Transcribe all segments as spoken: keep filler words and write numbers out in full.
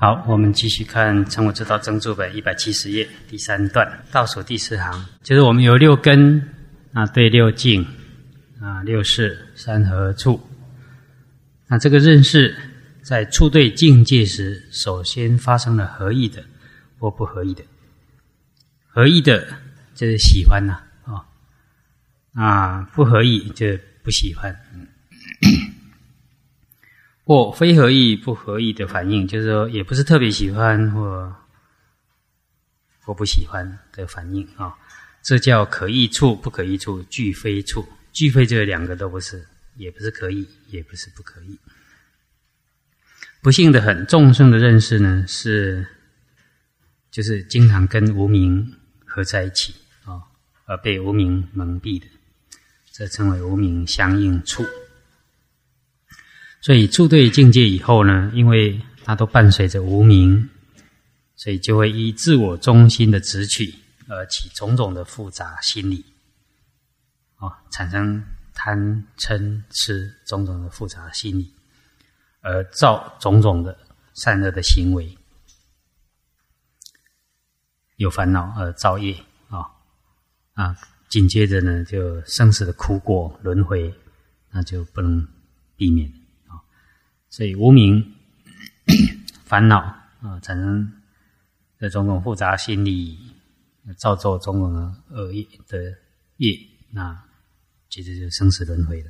好，我们继续看《成我之道增注本》一百七十页第三段倒数第四行，就是我们有六根啊，对六境啊，六识三合处。那这个认识在处对境界时，首先发生了合意的或不合意的。合意的就是喜欢呐、啊，哦，啊，不合意就不喜欢。或非合意不合意的反应，就是说也不是特别喜欢或或不喜欢的反应啊、哦，这叫可意处不可意处俱非处。俱非这两个都不是，也不是可以，也不是不可以。不幸的很，众生的认识呢是就是经常跟无明合在一起啊、哦，而被无明蒙蔽的，这称为无明相应处。所以处对境界以后呢，因为它都伴随着无明，所以就会依自我中心的执取而起种种的复杂心理，哦，产生贪嗔痴种种的复杂心理，而造种种的善恶的行为，有烦恼而造业啊、哦、啊，紧接着呢，就生死的苦果轮回，那就不能避免。所以无明烦恼啊，产生的种种复杂心理，造作种种的恶业的业，那接着就生死轮回了。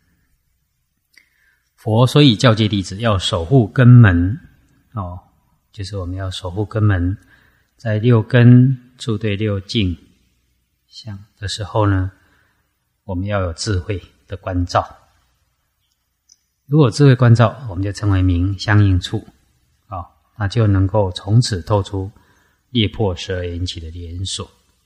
佛所以教诫弟子要守护根门哦，就是我们要守护根门，在六根处对六境相的时候呢，我们要有智慧的关照。如果智慧关照，我们就称为明相应处，啊、哦，那就能够从此透出裂破十二缘起的连锁。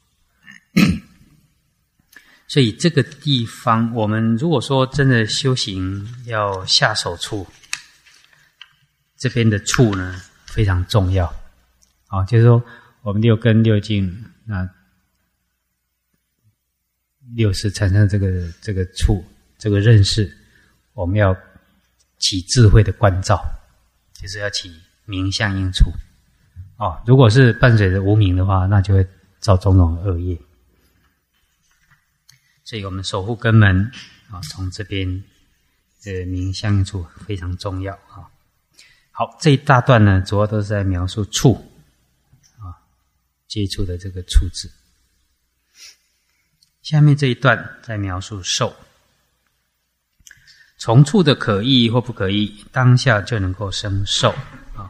所以这个地方，我们如果说真的修行要下手处，这边的处呢非常重要，啊、哦，就是说我们六根六境，那六识产生这个这个处，这个认识，我们要起智慧的关照，就是要起明相应处哦。如果是伴随着无明的话，那就会造种种恶业。所以我们守护根门啊，从这边的明相应处非常重要啊。好，这一大段呢，主要都是在描述处啊，接触的这个处字。下面这一段在描述受。从处的可意或不可意，当下就能够生受啊。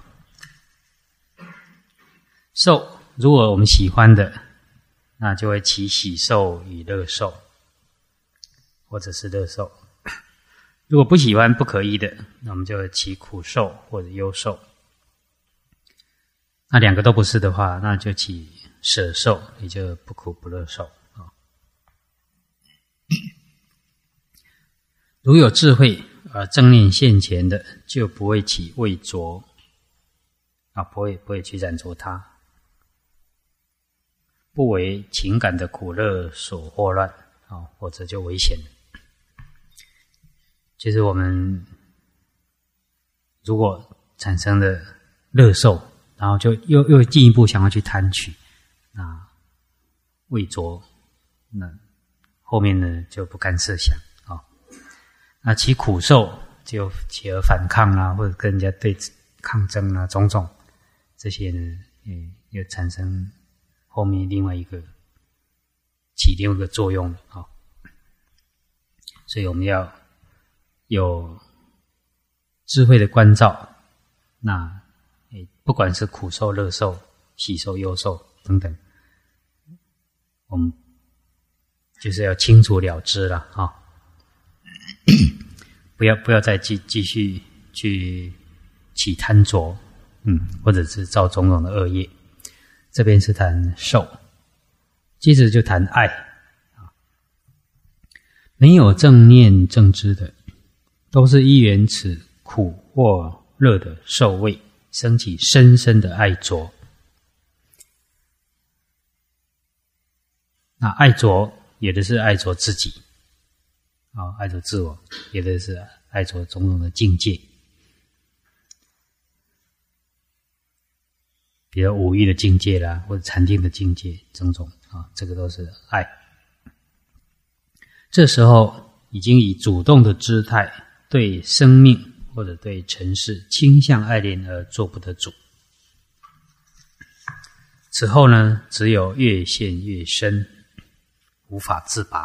受，如果我们喜欢的，那就会起喜受与乐受，或者是乐受；如果不喜欢不可意的，那我们就会起苦受或者忧受。那两个都不是的话，那就起舍受，也就不苦不乐受啊。如有智慧而正念现前的，就不会起畏着啊，不会不会去染着它，不为情感的苦乐所惑乱啊，或者就危险了。就是我们如果产生了乐受，然后就又又进一步想要去贪取，那畏着，那后面呢就不甘设想。那起苦受就起而反抗啊，或者跟人家对抗争啊，种种这些呢，也又产生后面另外一个起另外一个作用了啊、哦。所以我们要有智慧的关照，那不管是苦受、乐受、喜受、忧受等等，我们就是要清楚了知了啊。哦不要不要再继继续去起贪着，嗯，或者是造种种的恶业。这边是谈受，接着就谈爱啊。没有正念正知的，都是依缘此苦或乐的受味，生起深深的爱着。那爱着，有的是爱着自己。啊、哦，爱着自我，有的是爱着种种的境界。 比如五欲的境界啦，或者禅定的境界，种种啊，这个都是爱。这时候已经以主动的姿态对生命或者对尘世倾向爱恋而做不得主。此后呢，只有越陷越深，无法自拔。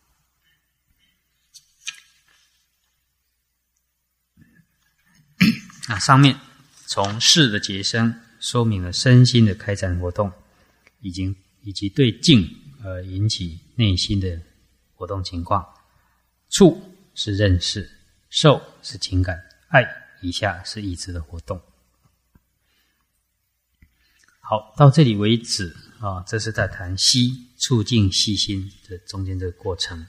那上面从事的结生说明了身心的开展活动，已经以及对境而引起内心的活动情况。触是认识，受是情感，爱以下是意志的活动。好，到这里为止啊，这是在谈息促进细心的中间这个过程。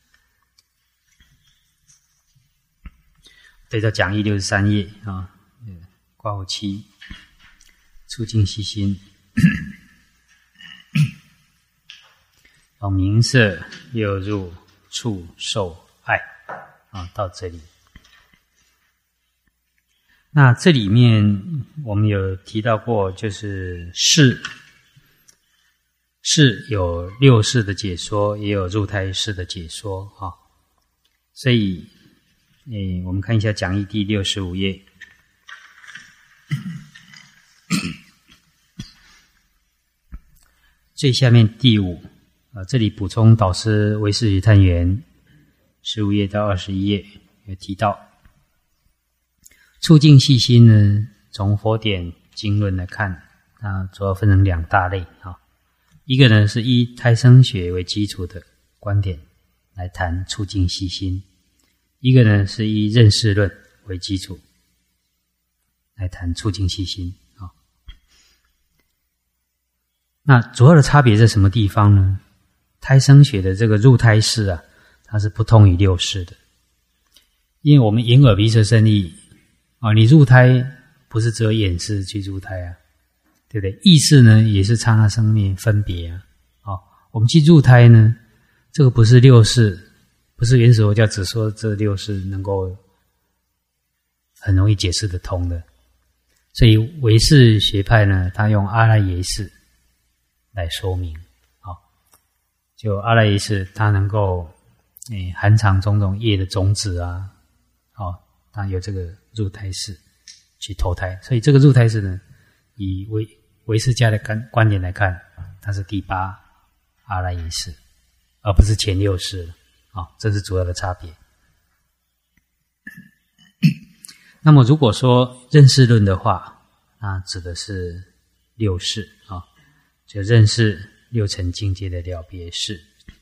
对照讲义六十三页啊，括弧七，促进细心。从名色又入触受爱啊，到这里。那这里面我们有提到过，就是识，识有六识的解说，也有入胎识的解说啊。所以，诶，我们看一下讲义第六十五页。最下面第五啊，这里补充导师唯识与探源十五页到二十一页有提到。促进细心呢，从佛典经论来看，它主要分成两大类啊。一个呢是以胎生学为基础的观点来谈促进细心，一个呢是以认识论为基础来谈促进细心啊。那主要的差别在什么地方呢？胎生学的这个入胎识啊，它是不通于六识的，因为我们眼耳鼻舌身意。啊，你入胎不是只有眼识去入胎啊，对不对？意识呢也是刹那生灭分别啊。哦，我们去入胎呢，这个不是六识，不是原始佛教只说这六识能够很容易解释得通的。所以唯识学派呢，他用阿赖耶识来说明。哦，就阿赖耶识，它能够诶含藏种种业的种子啊，哦，它有这个入胎识去投胎，所以这个入胎识呢，以唯唯识家的观观点来看，它是第八阿赖耶识，而不是前六识啊、哦，这是主要的差别。那么如果说认识论的话，那指的是六识啊、哦，就认识六层境界的了别识。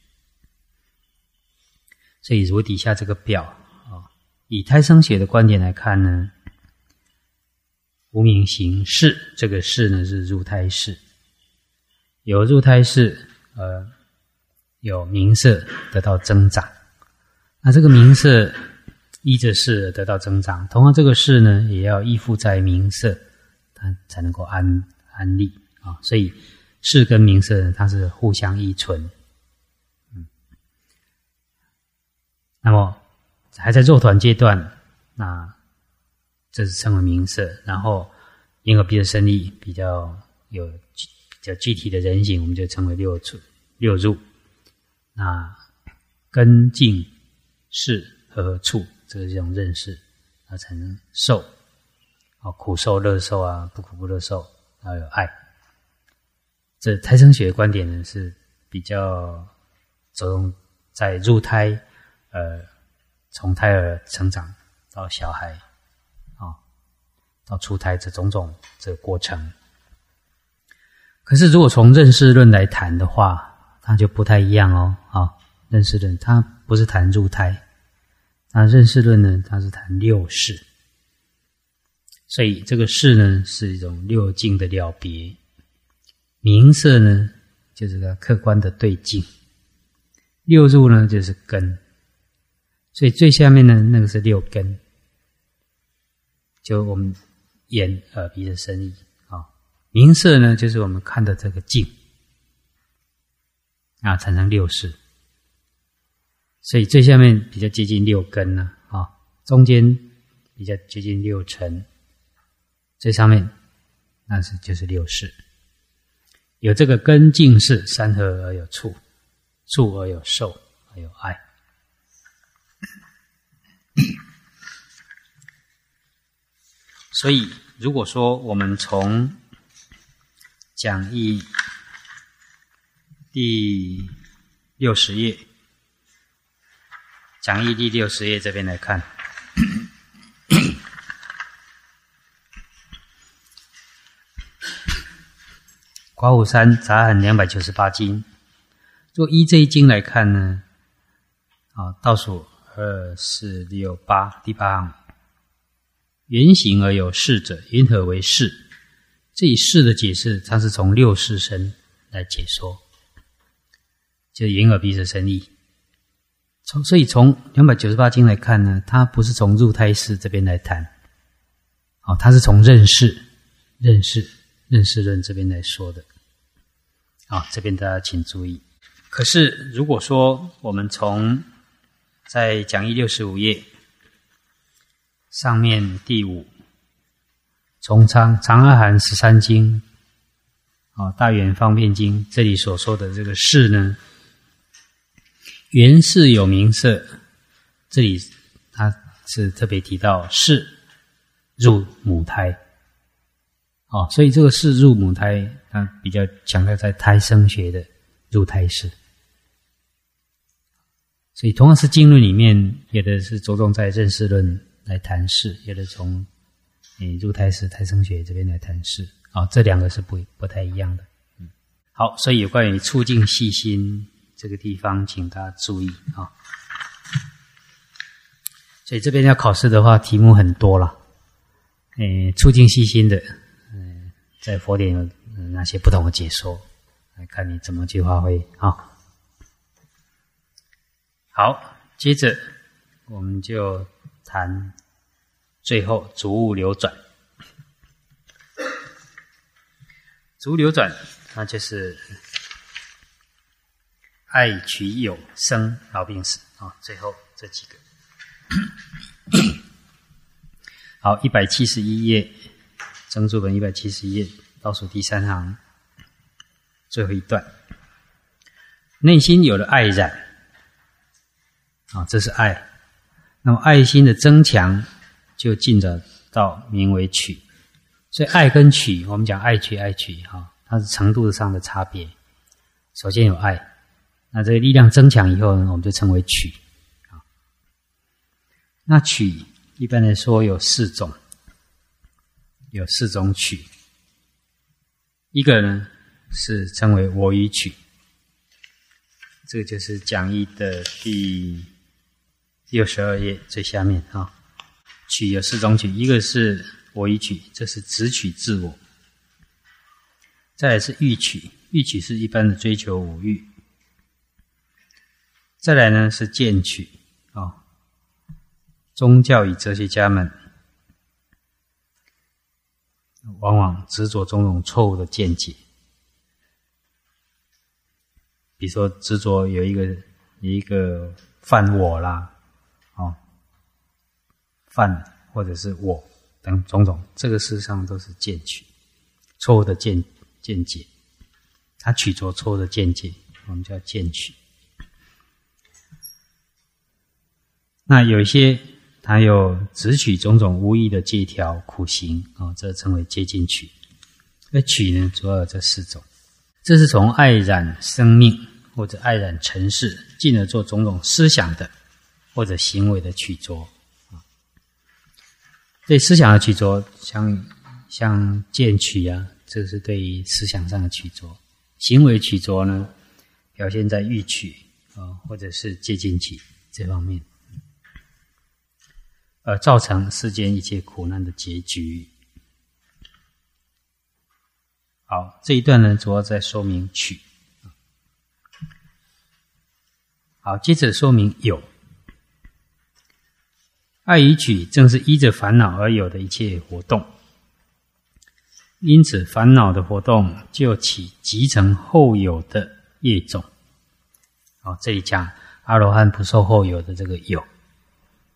所以如底下这个表。以胎生学的观点来看呢，无明行识，这个识呢是入胎识，有入胎识，呃，有名色得到增长。那这个名色依着识得到增长，同样这个识呢也要依附在名色，它才能够安安立啊。所以识跟名色呢，它是互相依存。嗯，那么。还在肉团阶段，那这是称为名色。然后眼耳鼻舌身意比较有比较具体的人形，我们就称为六处六入。那根境识和触，这是这种认识，那才能受啊，苦受乐受啊，不苦不乐受，然后有爱。这胎生学的观点呢是比较着重在入胎，呃。从胎儿成长到小孩，啊、哦，到出胎这种种这个过程。可是如果从认识论来谈的话，它就不太一样哦。啊、哦，认识论它不是谈入胎，那认识论呢，它是谈六识。所以这个识呢是一种六境的了别，名色呢就是个客观的对境，六入呢就是根。所以最下面呢，那个是六根，就我们眼耳鼻的身意啊。名色呢，就是我们看的这个境啊，产生六识。所以最下面比较接近六根呢啊，中间比较接近六尘，最上面那是就是六识。有这个根净识，三合而有处，处而有受，而有爱。所以如果说我们从讲义第六十页，讲义第六十页这边来看，刮胡三杂含两百九十八经，若依这一经来看呢，啊，倒数二四六八第八行，原形而有识者，云何为识？这一识的解释，它是从六识身来解说，就眼耳鼻舌身意。从所以从两百九十八经来看呢，它不是从入胎识这边来谈，哦，它是从认识、认识、认识论这边来说的。好，这边大家请注意。可是如果说我们从在讲义六十五页上面第五，从长长阿含十三经，哦，大圆方便经这里所说的这个识呢，原识有名色，这里他是特别提到识入母胎，哦，所以这个识入母胎，它比较强调在胎生学的入胎识。所以同样是经论里面，有的是着重在认识论来谈识，有的从诶入胎识、胎生学这边来谈识，哦，这两个是不不太一样的。嗯，好，所以有关于促进细心这个地方，请大家注意啊。哦，所以这边要考试的话，题目很多了。诶，促进细心的，嗯，在佛典有那些不同的解说，来看你怎么去发挥啊。哦，好，接着我们就谈最后逐物流转。逐物流转，那就是爱取有生老病死啊，最后这几个。好，一百七十一页，增注本一百七十一页倒数第三行最后一段，内心有了爱染。啊，这是爱。那么爱心的增强，就进展到名为取。所以爱跟取，我们讲爱取爱取哈，它是程度上的差别。首先有爱，那这个力量增强以后呢，我们就称为取。啊，那取一般来说有四种，有四种取。一个呢是称为我与取，这个就是讲义的第六十二页最下面啊，取有四种取，一个是我与取，这是直取自我；再来是欲取，欲取是一般的追求五欲；再来呢是见取啊，宗教与哲学家们往往执着种种错误的见解，比如说执着有一个有一个犯我啦。哦，犯或者是我等种种，这个事实上都是见取，错误的见见解。他取着错误的见解，我们叫见取。那有一些他有只取种种无益的戒条苦行，哦，这称为戒禁取。那取呢，主要有这四种。这是从爱染生命或者爱染尘世，进而做种种思想的或者行为的取着。对思想的取着，像像见取啊，这是对于思想上的取着；行为取着呢，表现在欲取啊，或者是戒禁取这方面，而造成世间一切苦难的结局。好，这一段呢，主要在说明取。好，接着说明有。爱与取正是依着烦恼而有的一切活动，因此烦恼的活动就起集成后有的业种。好，这里讲阿罗汉不受后有的这个有，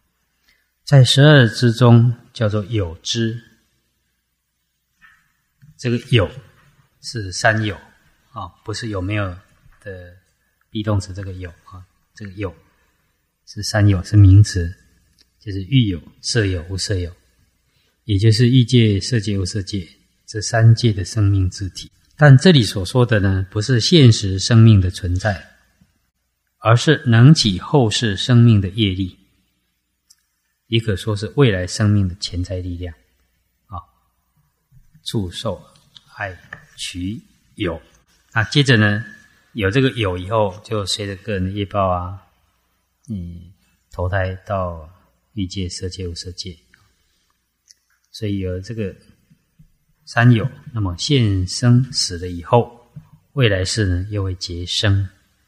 在十二支中叫做有支， 这个有是三有啊，不是有没有的 be 动词，这个有啊，这个有是三有，是名词，就是欲有、色有、无色有，也就是欲界、色界、无色界这三界的生命之体。但这里所说的呢，不是现实生命的存在，而是能起后世生命的业力，也可说是未来生命的潜在力量啊。触、受、爱、取、有。那接着呢，有这个有以后，就随着个人的业报啊，嗯，投胎到欲界、色界、无色界。所以有这个三有，那么现生死了以后，未来世呢又会结生，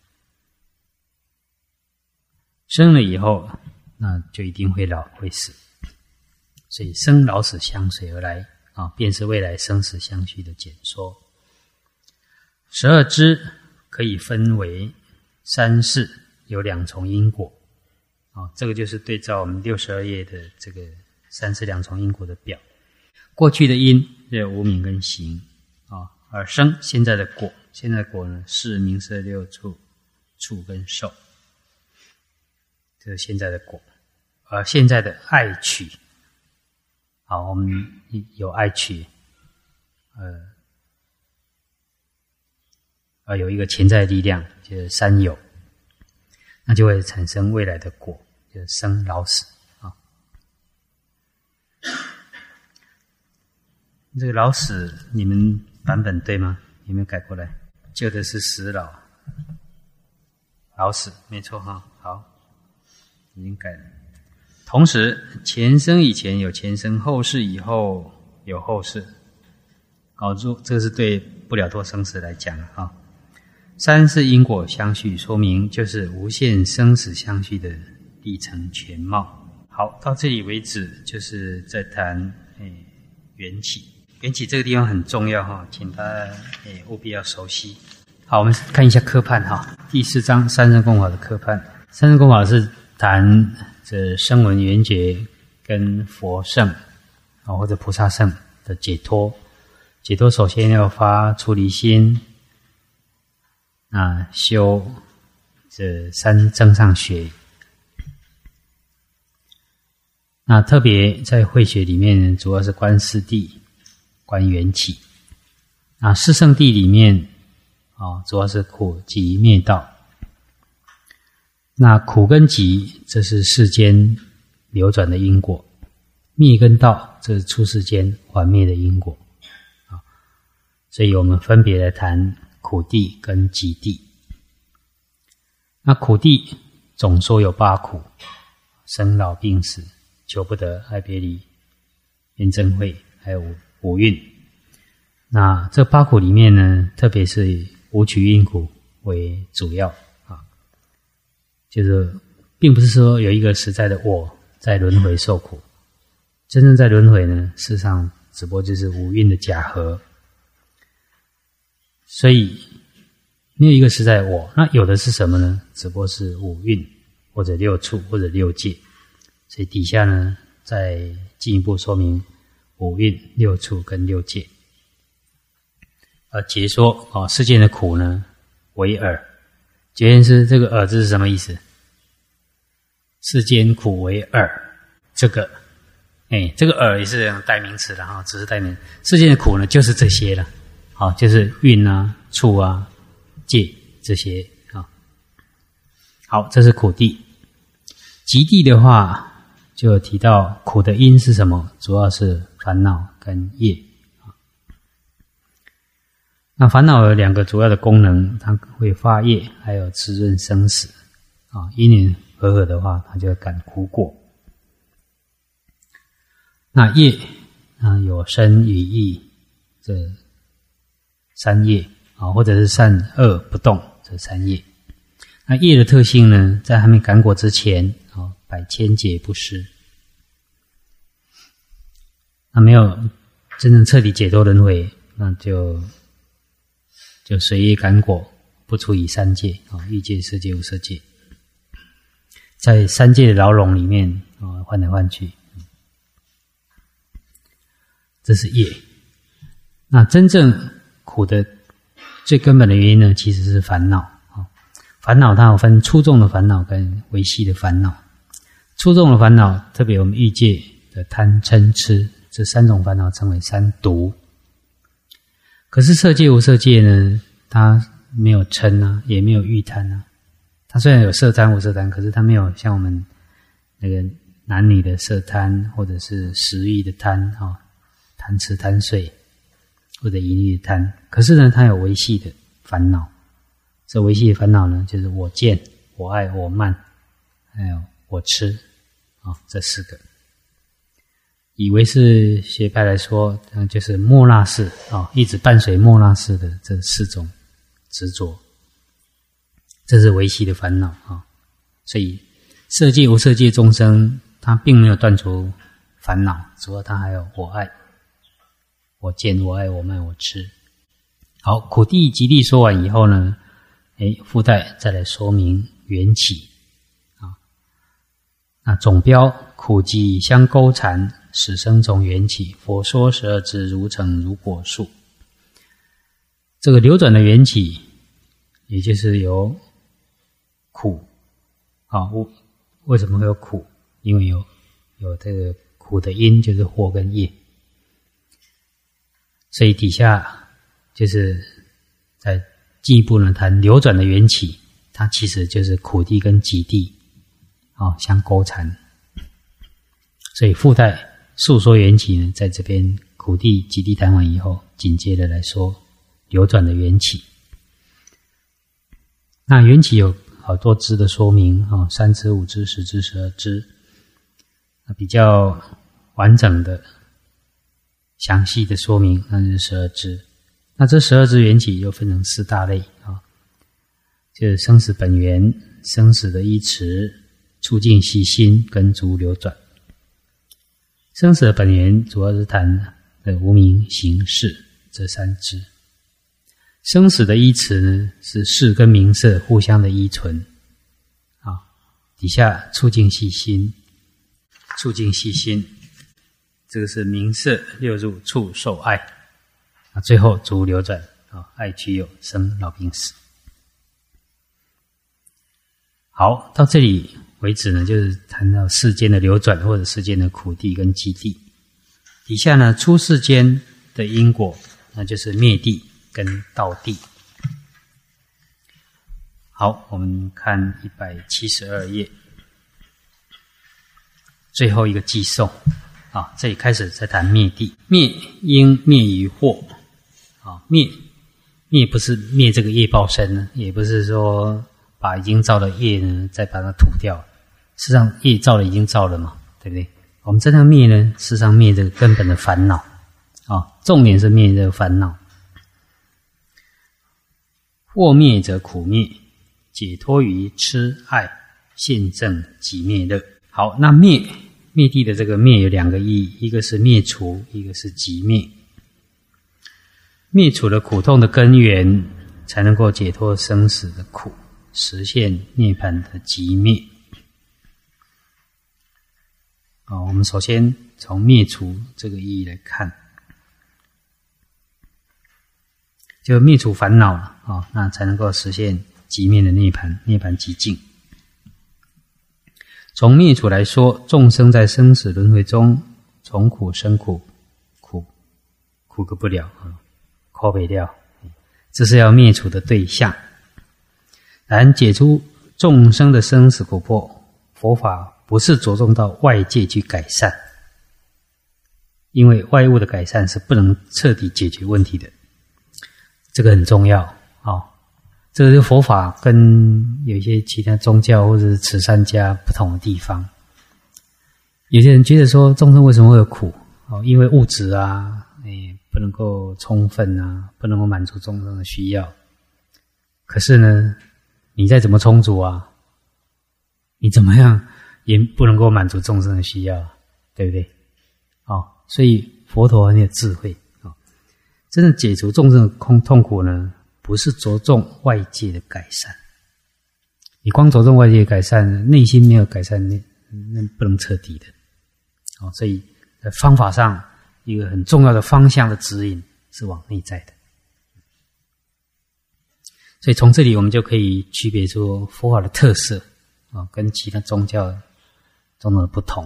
生了以后，那就一定会老会死，所以生老死相随而来啊，便是未来生死相续的简说。十二支可以分为三世，有两重因果啊，这个就是对照我们六十二页的这个三世两重因果的表。过去的因有无明跟行啊，而生现在的果，现在的果呢是名色六处、触跟受，这是现在的果。而现在的爱取，好，我们有爱取，呃。而有一个潜在力量，就是三有，那就会产生未来的果，就是生老死啊。这个老死，你们版本对吗？有没有改过来？旧的是死老，老死，没错哈。好，已经改了。同时，前生以前有前生，后世以后有后世。搞住，这是对不了脱生死来讲啊。三世因果相续，说明就是无限生死相续的历程全貌。好，到这里为止，就是在谈诶缘起。缘起这个地方很重要哈，请大家诶务必要熟悉。好，我们看一下科判哈，第四章三圣共法的科判。三圣共法是谈这声闻缘觉跟佛圣啊或者菩萨圣的解脱。解脱首先要发出离心。啊，修这三增上学，那特别在慧学里面，主要是观四谛、观缘起。啊，四圣谛里面啊，主要是苦集灭道。那苦跟集，这是世间流转的因果；灭跟道，这是出世间还灭的因果。啊，所以我们分别来谈苦谛跟集谛。那苦谛总说有八苦：生老病死、求不得、爱别离、怨憎会，还有五蕴。那这八苦里面呢，特别是以五取因苦为主要啊，就是并不是说有一个实在的我在轮回受苦，真正在轮回呢，事实上只不过就是五蕴的假合。所以没有一个实在的我，那有的是什么呢？只不过是五蕴或者六处或者六界。所以底下呢再进一步说明五蕴、六处跟六界。而解说哦，世间的苦呢为耳。觉验师这个耳字是什么意思？世间苦为耳，这个哎，这个耳也是代名词的哈，只是代名。世间的苦呢就是这些了。好，就是蕴啊、处啊、界这些啊。好，这是苦谛。集谛的话，就有提到苦的因是什么？主要是烦恼跟业。那烦恼有两个主要的功能，它会发业，还有滋润生死。啊，因缘和合的话，它就会感苦果。那业啊，有身语意这三业啊，或者是善恶不动这三业。那业的特性呢，在还没感果之前啊，百千劫不失。那没有真正彻底解脱轮回，那就就随业感果，不出以三界啊，欲界、色界、无色界，在三界的牢笼里面啊，换来换去。这是业。 那真正苦的最根本的原因呢，其实是烦恼啊。烦恼它有分粗重的烦恼跟微细的烦恼。粗重的烦恼，特别我们欲界的贪嗔痴这三种烦恼称为三毒。可是色界无色界呢，它没有嗔啊，也没有欲贪啊。它虽然有色贪无色贪，可是它没有像我们那个男女的色贪，或者是食欲的贪啊，贪吃贪睡，或者淫欲的贪。可是呢，它有微细的烦恼。这微细的烦恼呢，就是我见、我爱、我慢，还有我吃啊，这四个。以唯识学派来说，嗯，就是末那识啊，一直伴随末那识的这四种执着，这是微细的烦恼啊。所以色界无色界众生，他并没有断除烦恼，主要他还有我爱、我见、我爱、我慢、我痴。好，苦地极地说完以后呢，诶，附带再来说明缘起啊。那总标苦集相勾缠，始生从缘起。佛说十二支如成如果树。这个流转的缘起，也就是由苦啊，为什么会有苦？因为有有这个苦的因，就是祸跟业。所以底下就是在进一步呢谈流转的缘起，它其实就是苦地跟极地啊相勾缠。所以附带述说缘起呢，在这边苦地极地谈完以后，紧接着来说流转的缘起。那缘起有好多支的说明啊，三支、五支、十支、十二支，比较完整的、详细的说明，那是十二支。那这十二支缘起又分成四大类啊，就是生死本源、生死的依持、促进习心跟逐流转。生死的本源主要是谈的无明、行、识这三支。生死的依持呢，是识跟名色互相的依存啊。底下促进习心，促进习心，这个是名色六入触受爱啊。最后逐流转啊，爱取有生老病死。好，到这里为止呢，就是谈到世间的流转或者世间的苦地跟极地。底下呢，出世间的因果，那就是灭地跟道地。好，我们看一百七十二页，最后一个寄送啊，这里开始在谈灭地。灭应灭于祸啊，灭灭不是灭这个业报身呢，也不是说把已经造的业呢再把它吐掉。事实上，业造了已经造了嘛，对不对？我们真正灭呢，事实上灭这个根本的烦恼啊，重点是灭这个烦恼。祸灭则苦灭，解脱于痴爱，现证即灭乐。好，那灭灭地的这个灭有两个意义，一个是灭除，一个是即灭。灭除了苦痛的根源，才能够解脱生死的苦，实现涅槃的即灭。哦，我们首先从灭除这个意义来看，就灭除烦恼了啊、哦，那才能够实现即灭的涅槃，涅槃极境。从灭除来说，众生在生死轮回中，从苦生苦，苦苦个不了啊，苦不了，这是要灭除的对象。然解除众生的生死苦迫，佛法不是着重到外界去改善，因为外物的改善是不能彻底解决问题的，这个很重要啊、哦。这个是佛法跟有一些其他宗教或者是慈善家不同的地方。有些人觉得说众生为什么会有苦？哦，因为物质啊，哎，不能够充分啊，不能够满足众生的需要。可是呢，你再怎么充足啊，你怎么样也不能够满足众生的需要，对不对？哦，所以佛陀很有智慧哦，真正解除众生的痛苦呢，不是着重外界的改善。你光着重外界的改善，内心没有改善，那那不能彻底的。哦，所以在方法上一个很重要的方向的指引是往内在的。所以从这里我们就可以区别出佛法的特色啊，跟其他宗教中的不同。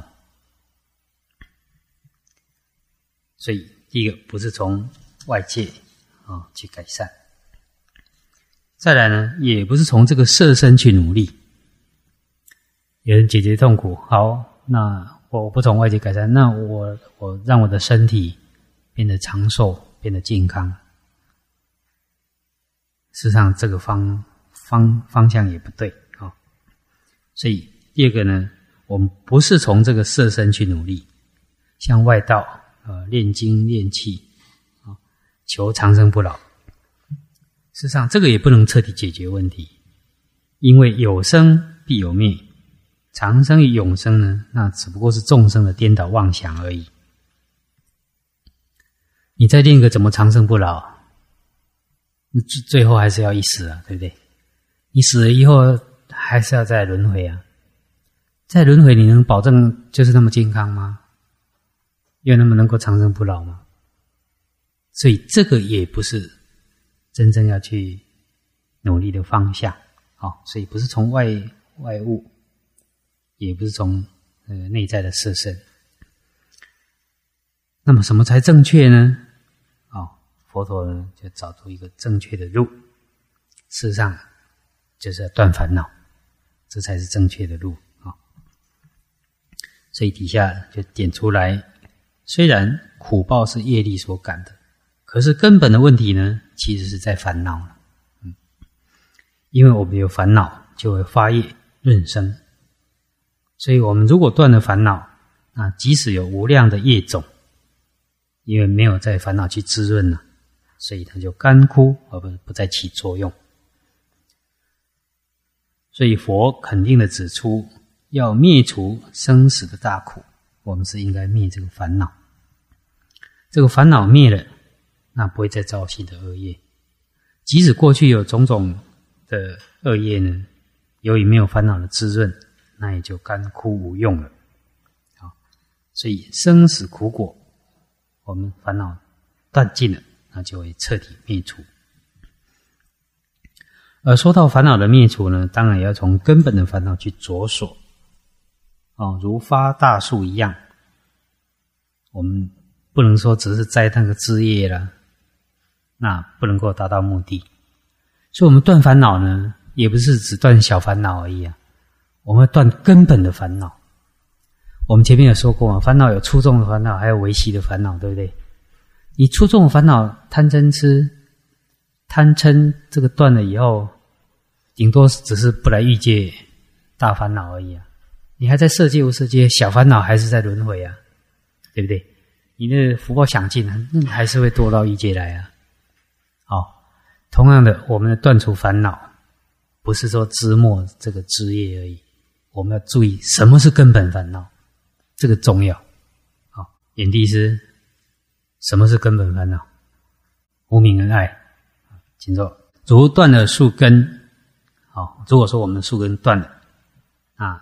所以第一个不是从外界啊去改善，再来呢，也不是从这个色身去努力。有人解决痛苦，好，那我不从外界改善，那我我让我的身体变得长寿，变得健康。事实上，这个方方方向也不对啊、哦。所以第二个呢，我们不是从这个色身去努力，像外道呃炼精炼气啊、哦，求长生不老。事实上，这个也不能彻底解决问题，因为有生必有灭，长生与永生呢，那只不过是众生的颠倒妄想而已。你再练个怎么长生不老？最后还是要一死啊，对不对？你死了以后还是要再轮回啊，再轮回你能保证就是那么健康吗？又那么能够长生不老吗？所以这个也不是真正要去努力的方向。好，所以不是从外外物，也不是从呃内在的色身。那么什么才正确呢？佛陀呢，就找出一个正确的路，事实上就是要断烦恼，这才是正确的路啊。所以底下就点出来，虽然苦报是业力所感的，可是根本的问题呢，其实是在烦恼了。嗯，因为我们有烦恼，就会发业润生，所以我们如果断了烦恼，那即使有无量的业种，因为没有在烦恼去滋润了，所以它就干枯而不不再起作用。所以佛肯定的指出，要灭除生死的大苦，我们是应该灭这个烦恼。这个烦恼灭了，那不会再造新的恶业。即使过去有种种的恶业呢，由于没有烦恼的滋润，那也就干枯无用了。好，所以生死苦果，我们烦恼断尽了，那就会彻底灭除。而说到烦恼的灭除呢，当然也要从根本的烦恼去着手，哦，如发大树一样，我们不能说只是摘那个枝叶啦，那不能够达到目的。所以我们断烦恼呢，也不是只断小烦恼而已啊，我们要断根本的烦恼。我们前面有说过嘛，烦恼有粗重的烦恼，还有微细的烦恼，对不对？你粗重的烦恼，贪嗔痴，贪嗔这个断了以后，顶多只是不来欲界大烦恼而已啊。你还在色界无色界，小烦恼还是在轮回啊，对不对？你的福报享尽，还是会堕到欲界来啊。好，同样的，我们的断除烦恼，不是说枝末这个枝叶而已，我们要注意什么是根本烦恼，这个重要。好，演帝师，什么是根本烦恼？无明跟爱。请坐。如断了树根，好，如果说我们的树根断了，啊，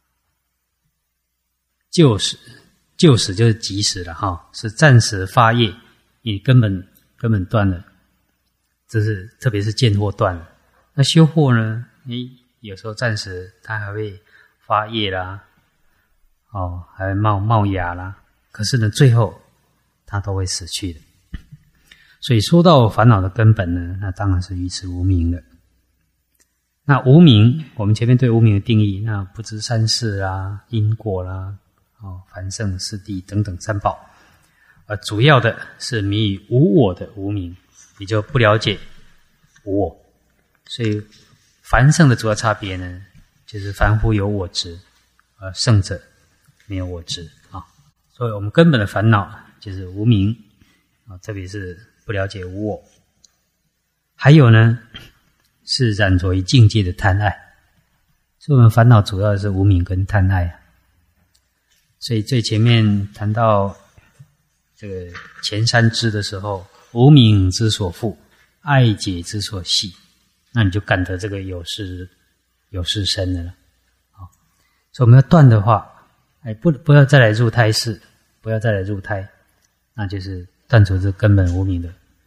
就死，就死就是即死了哈，是暂时发业，你根本根本断了，这是特别是见惑断了。那修惑呢？你有时候暂时它还会发业啦，哦，还会冒冒芽啦，可是呢，最后它都会死去的。所以说到烦恼的根本呢，那当然是愚痴无明了。那无明，我们前面对无明的定义，那不知三世啦、因果啦、哦、凡圣四谛等等三宝，而主要的是迷于无我的无明，也就不了解无我。所以凡圣的主要差别呢，就是凡夫有我执，而圣者没有我执啊。所以我们根本的烦恼就是无明啊，特别是不了解无我。还有呢，是染着于境界的贪爱。所以我们烦恼主要是无明跟贪爱。所以最前面谈到这个前三支的时候，无明之所缚，爱解之所系，那你就感得这个有事有事生的了。好，所以我们要断的话，哎，不不要再来入胎世，不要再来入胎，那就是断除这根本无明的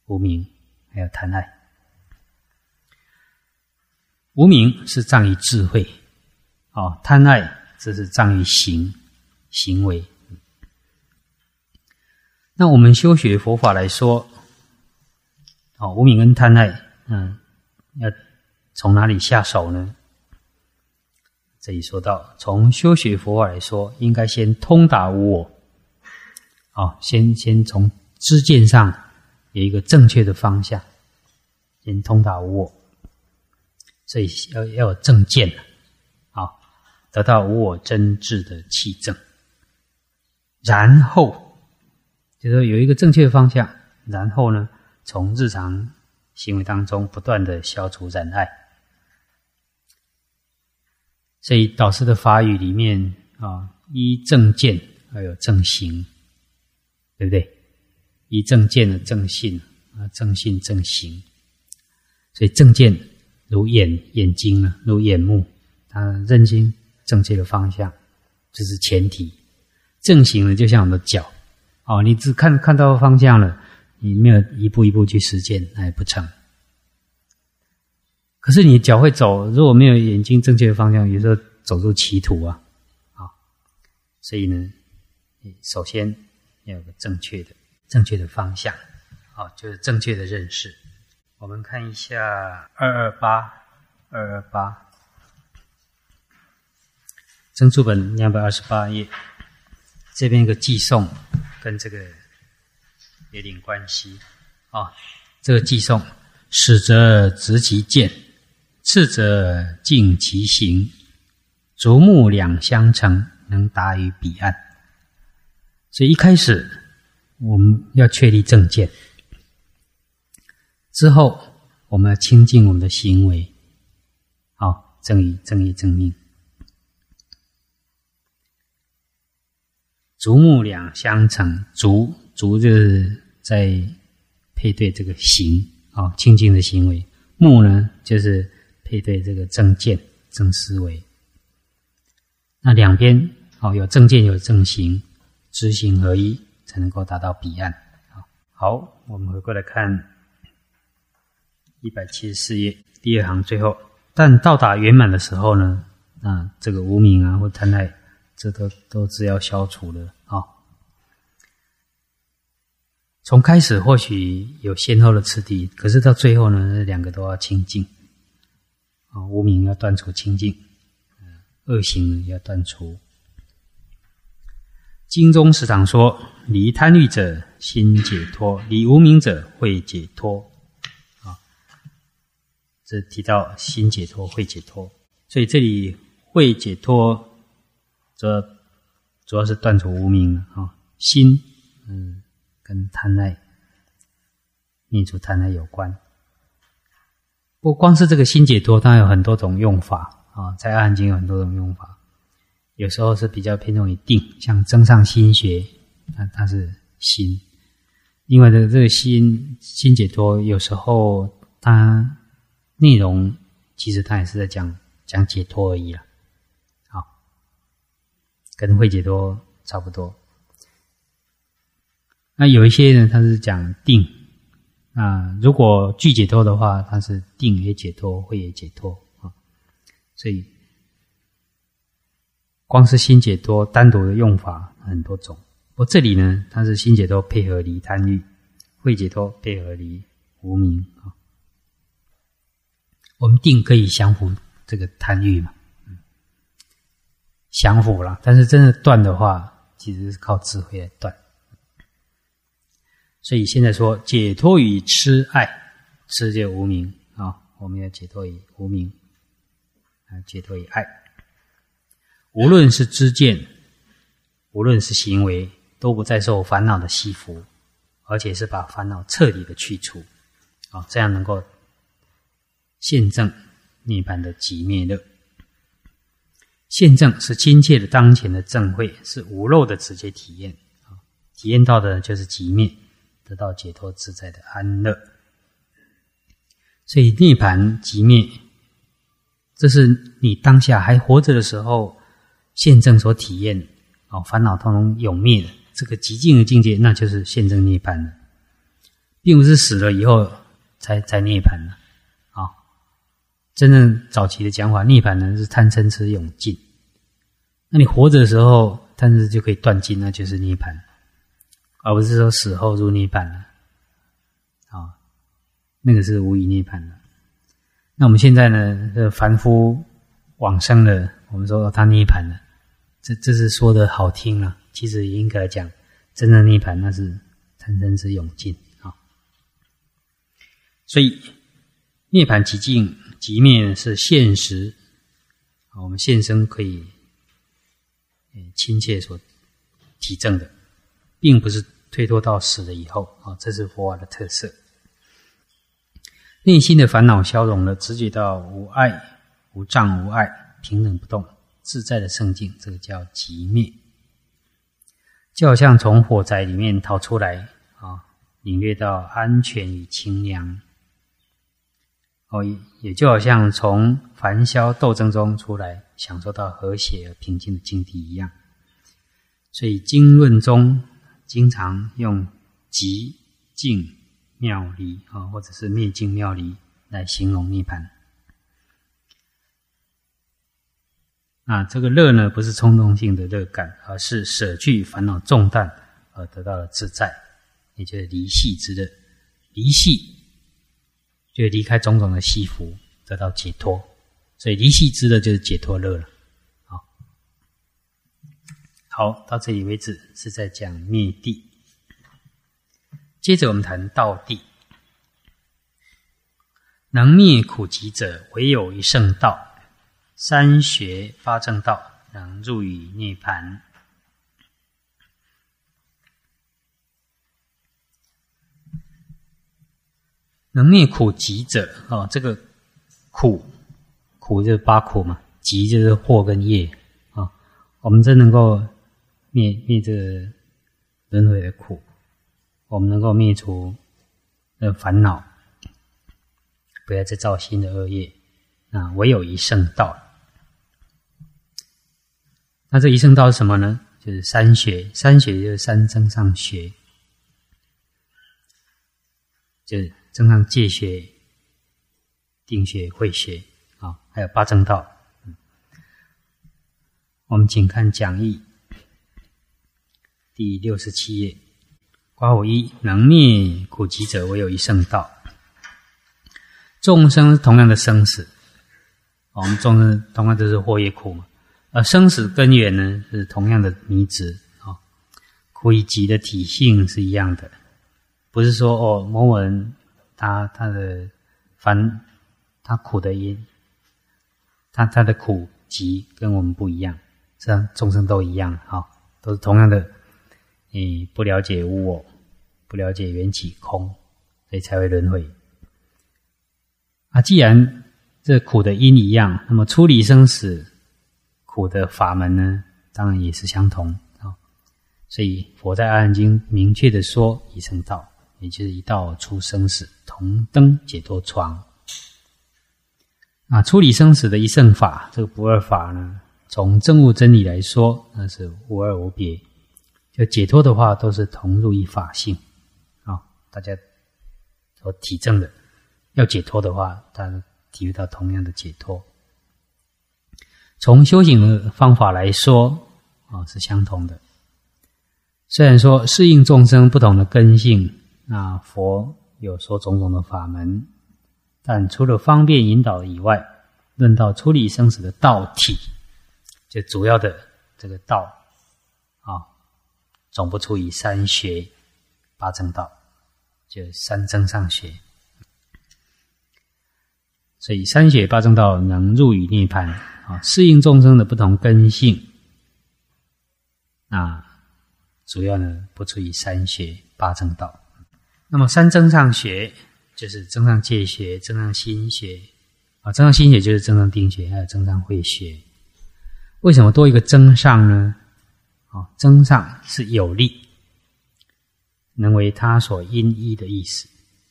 无明，还有贪爱。无明是障于智慧，哦，贪爱这是障于行行为。那我们修学佛法来说，哦，无明跟贪爱，嗯，要从哪里下手呢？这里说到，从修学佛法来说，应该先通达无我，哦，先先从知见上有一个正确的方向，先通达无我，所以要要有正见，啊、哦，得到无我真智的契证，然后就是说有一个正确的方向，然后呢，从日常行为当中不断的消除染碍。所以导师的法语里面啊，依正见还有正行，对不对？依正见的正信啊，正信正行。所以正见如眼眼睛呢，如眼目，它认清正确的方向，这是前提。正行呢，就像我们的脚，哦，你只看看到方向了，你没有一步一步去实践，那也不成。可是你脚会走，如果没有眼睛正确的方向，有时候走入歧途啊，啊，所以呢，首先要有个正确的、正确的方向，啊，就是正确的认识。我们看一下二二八，二二八，增注本两百二十八页，这边一个寄送跟这个有点关系啊。这个寄送，始则直其见。次者尽其行，竹木两相成，能达于彼岸。所以一开始我们要确立正见，之后我们要清净我们的行为，好，正义、正义、正命。竹木两相成，竹竹就是在配对这个行，好，清净的行为；木呢，就是配对这个正见、正思维。那两边哦，有正见有正行，知行合一，才能够达到彼岸。好，我们回过来看一百七十四页第二行最后，但到达圆满的时候呢，啊，这个无明啊或贪爱，这都都是要消除的啊。哦，从开始或许有先后的次第，可是到最后呢，两个都要清净。啊，无明要断除清净，恶行呢要断除。经中时常说，离贪欲者心解脱，离无明者慧解脱。啊，这提到心解脱、慧解脱，所以这里慧解脱，主要主要是断除无明啊，心嗯跟贪爱、灭除贪爱有关。不光是这个心解脱，它有很多种用法啊，在阿含经有很多种用法。有时候是比较偏重于定，像增上心学，它它是心。另外的这个心心解脱，有时候它内容其实它也是在讲讲解脱而已啦，好，跟慧解脱差不多。那有一些呢，它是讲定。那如果具解脱的话，它是定也解脱，慧也解脱啊。所以光是心解脱单独的用法很多种。不过这里呢，它是心解脱配合离贪欲，慧解脱配合离无明啊。我们定可以降伏这个贪欲嘛，嗯，降伏啦。但是真的断的话，其实是靠智慧来断。所以现在说解脱于痴爱，痴就无明啊，哦，我们要解脱于无明，啊，解脱于爱。无论是知见，无论是行为，都不再受烦恼的吸附，而且是把烦恼彻底的去除，啊，哦，这样能够现证涅槃的寂灭乐。现证是亲切的当前的正慧，是无漏的直接体验，啊，体验到的就是寂灭。得到解脱自在的安乐，所以涅槃寂灭，这是你当下还活着的时候现证所体验，哦，烦恼通通永灭了，这个极静的境界，那就是现证涅槃了。 并不是死了以后才才涅槃了啊。真正早期的讲法，涅槃呢是贪嗔痴永尽。那你活着的时候，贪嗔痴就可以断尽，那就是涅槃，而不是说死后入涅槃了啊，那个是无以涅槃了。那我们现在呢，这凡夫往生了，我们说他涅槃了，这这是说的好听了，其实应该来讲，真正涅槃那是贪嗔痴永尽啊。所以涅槃极尽极灭是现实啊，我们现生可以亲切所体证的，并不是推脱到死了以后啊，这是佛法的特色。内心的烦恼消融了，直觉到无爱、无障无碍，平等不动，自在的圣境，这个叫极灭。就好像从火灾里面逃出来啊，领略到安全与清凉。哦，也就好像从烦嚣斗争中出来，享受到和谐而平静的境地一样。所以经论中经常用极静妙离啊，或者是灭尽妙离来形容涅槃。那这个乐呢，不是冲动性的乐感，而是舍去烦恼重担而得到了自在，也就是离系之乐。离系就离开种种的系缚，得到解脱。所以离系之乐就是解脱乐了。好，好，到这里为止是在讲灭地。接着我们谈道地。能灭苦集者，唯有一圣道。三学八正道，能入于涅槃。能灭苦集者，哦，这个苦，苦就是八苦嘛，集就是祸跟业啊、哦。我们真能够灭灭这个轮回的苦，我们能够灭除呃烦恼，不要再造新的恶业。那唯有一圣道。那这一圣道是什么呢？就是三学，三学就是三增上学，就是增上戒学、定学、慧学啊，还有八正道。嗯、我们请看讲义第六十七页，括弧一：能灭苦集者，唯有一圣道。众生同样的生死，我们众生同样都是祸业苦嘛。而生死根源呢，是同样的迷执啊，苦与集的体性是一样的，不是说哦某某人他他的烦他苦的因，他他的苦集跟我们不一样，这样众生都一样啊，都是同样的，你不了解无我，不了解缘起空，所以才会轮回。啊，既然这苦的因一样，那么出离生死苦的法门呢，当然也是相同啊、哦。所以佛在《阿含经》明确的说，一圣道，也就是一道出生死，同登解脱床。啊，出离生死的一圣法，这个不二法呢，从证悟真理来说，那是无二无别。就解脱的话，都是同入一法性啊、哦，大家所体证的。要解脱的话，大家体会到同样的解脱。从修行的方法来说，啊、哦，是相同的。虽然说适应众生不同的根性，那佛有说种种的法门，但除了方便引导以外，论到出离生死的道体，就主要的这个道啊、哦，总不出于三学八正道，就三增上学。所以三学八正道能入于涅槃啊，适应众生的不同根性。那主要呢不出于三学八正道。那么三增上学就是增上戒学、增上心学啊，增上心学就是增上定学，还有增上慧学。为什么多一个增上呢？啊，增上是有力，能为他所因依的意思。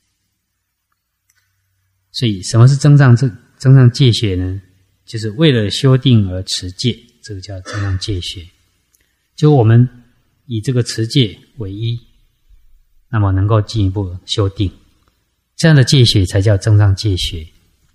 所以什么是增上这增上戒学呢？就是为了修定而持戒，这个叫增上戒学。就我们以这个持戒为依那么能够进一步修定，这样的戒学才叫增上戒学。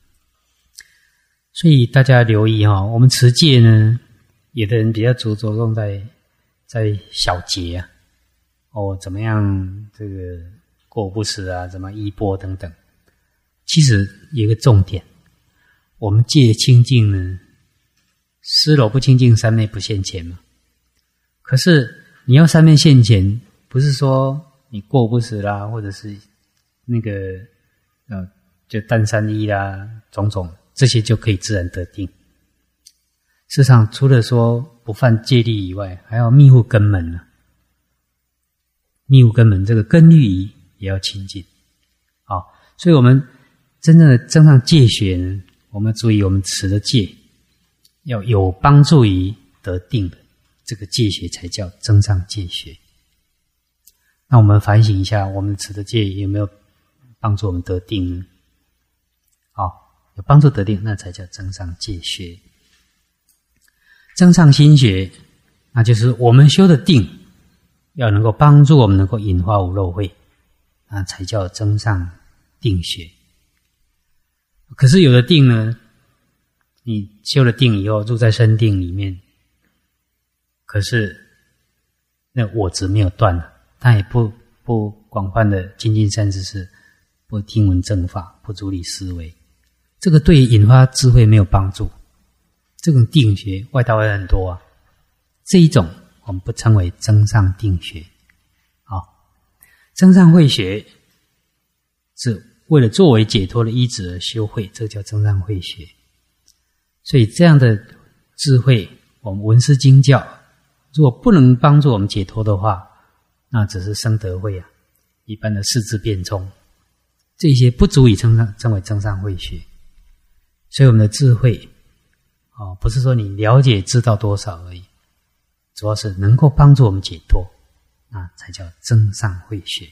所以大家留意哈，我们持戒呢，有的人比较着着重在在小节啊，哦，怎么样这个过不食啊，怎么衣钵等等。其实有一个重点，我们戒清净呢，思罗不清净，三昧不现前嘛。可是你要三昧现前，不是说你过不食啦，或者是那个呃，就单三一啦，种种这些就可以自然得定。事实上，除了说不犯戒律以外，还要密护根门呢、啊。密护根门，这个根律仪也要清净。好、哦，所以我们真正的增上戒学呢，我们要注意我们持的戒要有帮助于得定的，这个戒学才叫增上戒学。那我们反省一下，我们持的戒有没有帮助我们得定呢？好、哦，有帮助得定，那才叫增上戒学。增上心学，那就是我们修的定要能够帮助我们能够引发无漏慧，那才叫增上定学。可是有的定呢，你修了定以后入在深定里面，可是那我执没有断了，他也不不广泛的精进善知识，不听闻正法，不主理思维，这个对引发智慧没有帮助。这种定学外道也很多啊，这一种我们不称为增上定学。好，增上慧学是为了作为解脱的依止而修慧，这个叫增上慧学。所以这样的智慧，我们闻思经教，如果不能帮助我们解脱的话，那只是生德慧啊，一般的四字辩聪，这些不足以称上称为增上慧学。所以我们的智慧哦，不是说你了解知道多少而已，主要是能够帮助我们解脱，那才叫增上慧学。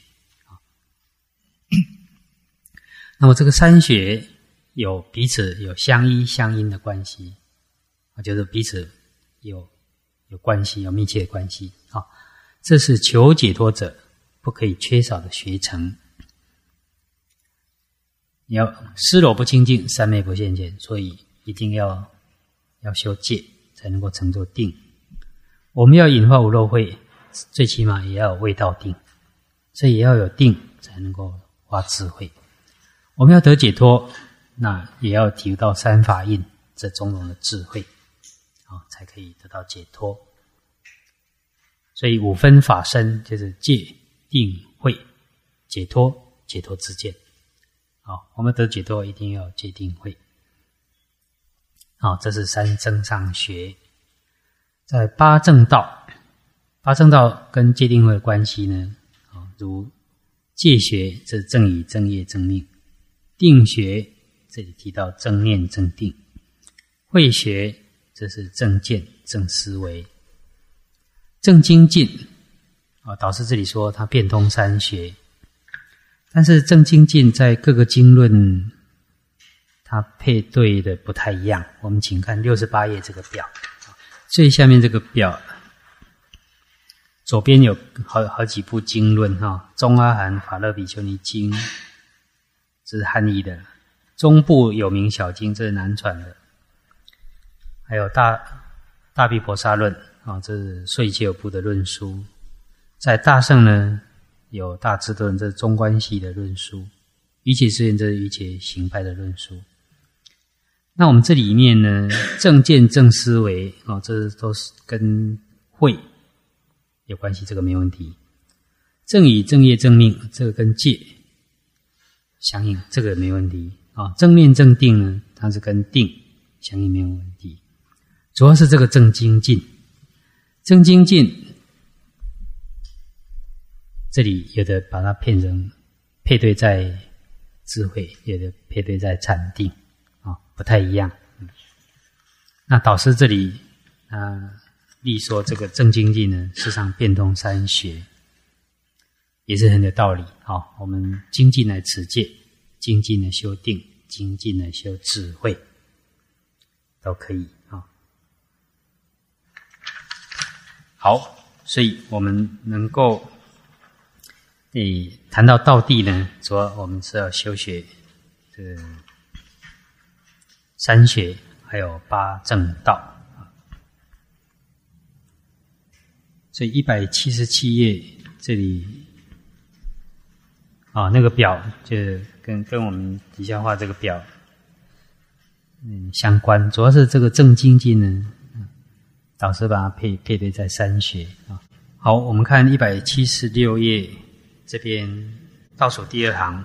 那么这个三学有彼此有相依相因的关系，就是彼此有有关系，有密切的关系啊。这是求解脱者不可以缺少的学程。你要思罗不清净，三昧不现前，所以一定要要修戒，才能够成就定。我们要引发无漏慧，最起码也要有味道定，所以也要有定，才能够发智慧。我们要得解脱，那也要体悟到三法印这种种的智慧，哦，才可以得到解脱。所以五分法身就是戒、定、慧、解脱、解脱之见。好，我们得解脱一定要戒定慧。好，这是三增上学。在八正道，八正道跟戒定慧的关系呢，如戒学这正语、正业、正命；定学这里提到正念、正定；慧学这是正见、正思维。正精进啊，导师这里说他变通三学，但是正精进在各个经论它配对的不太一样。我们请看六十八页这个表，最下面这个表左边有好好几部经论哈，中阿含法乐比丘尼经，这是汉译的；中部有名小经，这是南传的；还有大大毗婆沙论啊，这是碎切有部的论书。在大乘呢，有大智度论，这是中观系的论书；瑜伽师院，这是瑜伽行派的论书。那我们这里面呢，正见、正思维哦，这都是跟慧有关系，这个没问题。正语、正业、正命，这个跟戒相应，这个没问题啊。正念、正定呢，它是跟定相应，没有问题。主要是这个正精进，正精进，这里有的把它变成配对在智慧，有的配对在禅定。不太一样。那导师这里啊，例说这个正精进呢，事实上变通三学，也是很有道理。好，我们精进来持戒，精进来修定，精进来修智慧，都可以啊。好，所以我们能够你谈到道地呢，主要我们是要修学这个三学，还有八正道。所以一百七十七页这里啊，那个表就跟跟我们底下画这个表嗯相关，主要是这个正精进呢，导师把它配配对在三学啊。好，我们看一百七十六页这边倒数第二行，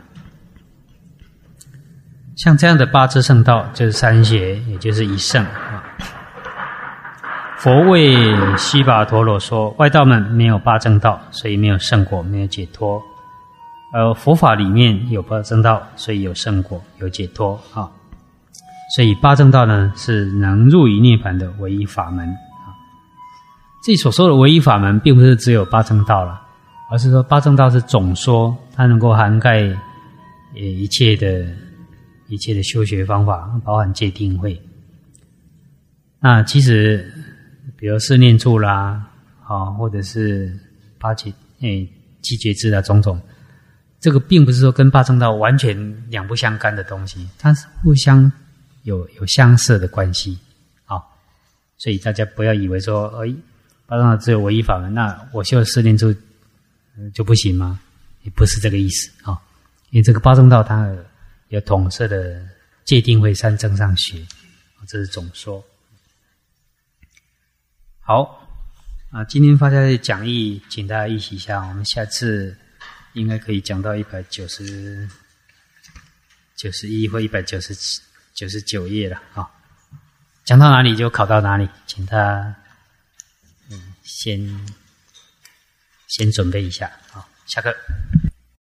像这样的八支圣道就是三学，也就是一圣啊。佛为须跋陀罗说，外道们没有八正道，所以没有圣果，没有解脱；而佛法里面有八正道，所以有圣果，有解脱啊。所以八正道呢，是能入于涅槃的唯一法门啊。这里所说的唯一法门，并不是只有八正道了，而是说八正道是总说，它能够涵盖呃一切的一切的修学方法，包含戒定慧。那其实比如四念处啦，啊，或者是八解诶七觉支啦，种种，这个并不是说跟八正道完全两不相干的东西，它是互相有有相似的关系啊。所以大家不要以为说，哎，八正道只有唯一法门，那我修四念处就不行吗？也不是这个意思啊。因为这个八正道它有统摄的戒定慧三正上学，这是总说。好啊，今天发下的讲义，请大家预习一下。我们下次应该可以讲到一百九十九十一或一百九十九十九页了啊。讲到哪里就考到哪里，请他嗯先先准备一下啊。下课。